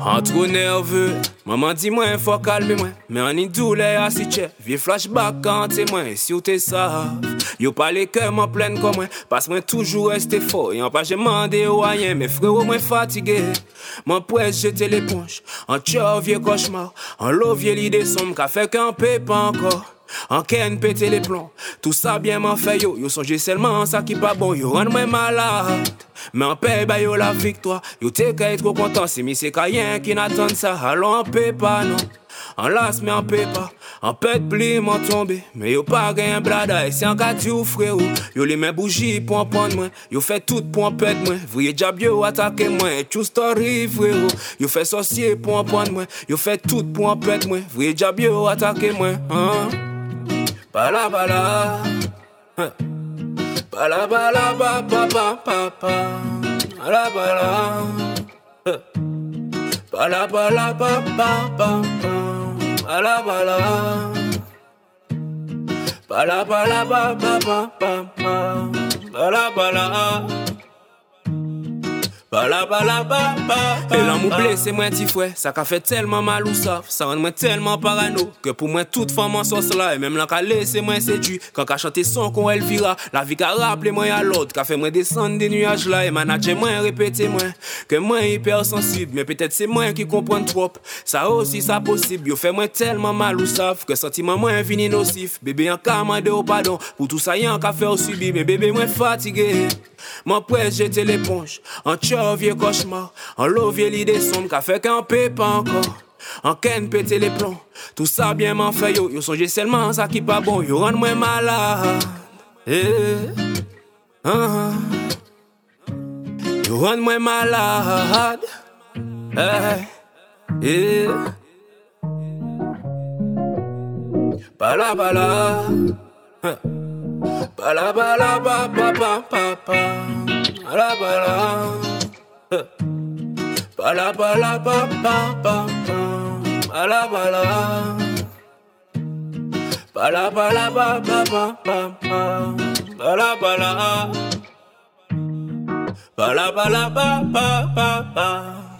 En trop nerveux, maman dit moi faut calmer moi. Mais en une douleur assis tchè, vieux flashback quand t'es moi. Et si ou t'es ça, yo pas les cœurs m'en pleine comme moi. Parce moi toujours resté fort, et en pas j'ai demandé au rien. Mais frérot moi fatigué, mon presse jeter l'éponge. En tchè vieux cauchemar, en l'eau vieux l'idée sombre, qu'a fait qu'un peu pas encore. En ken péter les plombs, tout ça bien m'en fait yo. Yo songe seulement ça qui pas bon, yo rend moi malade. Mais en paix bah yo la victoire, yo t'es qu'à trop content. C'est mi c'est qu'rien qui n'attend ça, alors en paix pas non. En las mais en paix pas, en pète pli m'en tombé. Mais yo pas gain blada, et c'est en cas du frérot. Yo les mains bougies pour en prendre moi, yo fait tout pour en pète moi. Voyez diable yo attaquer moi, et true story frérot. Yo fait sorcier pour en prendre moi, yo fait tout pour en pète moi. Voyez diable yo attaquer moi, hein. Bala bala, bala bala ba ba ba ba ba, bala bala, bala bala ba ba ba ba, bala bala, bala bala ba ba ba ba, bala bala. Et l'amour blessé moi petit frère, ça qu'a fait tellement mal ou ça, ça rend moi tellement parano que pour moi toute femme en sauce là et même là qu'a laissé moi séduit quand qu'a chanté son qu'on elle vira, la vie qu'a rappelé moi à l'autre, qu'a fait moi descendre des nuages là et manager moi répéter moi que moi hyper sensible, mais peut-être c'est moi qui comprends trop. Ça aussi ça possible, yo fait moi tellement mal ou ça que sentiment moi infini nocif, bébé en commande au pardon pour tout ça y'en qu'a fait au subi, mais bébé moi fatigué. Mon presse jeter l'éponge, en tchè vieux cauchemar, en l'eau vieux l'idée sombre, qu'a fait qu'un peu pas encore. En ken péter les plombs, tout ça bien m'en fait yo. Yo songe seulement ça qui pas bon, yo rend moi malade. Yo rend moi malade. Bala bala. Bala bala ba ba ba ba ba, bala bala, bala bala ba ba ba ba, bala bala, bala bala ba ba ba ba, bala bala, bala bala ba ba ba ba.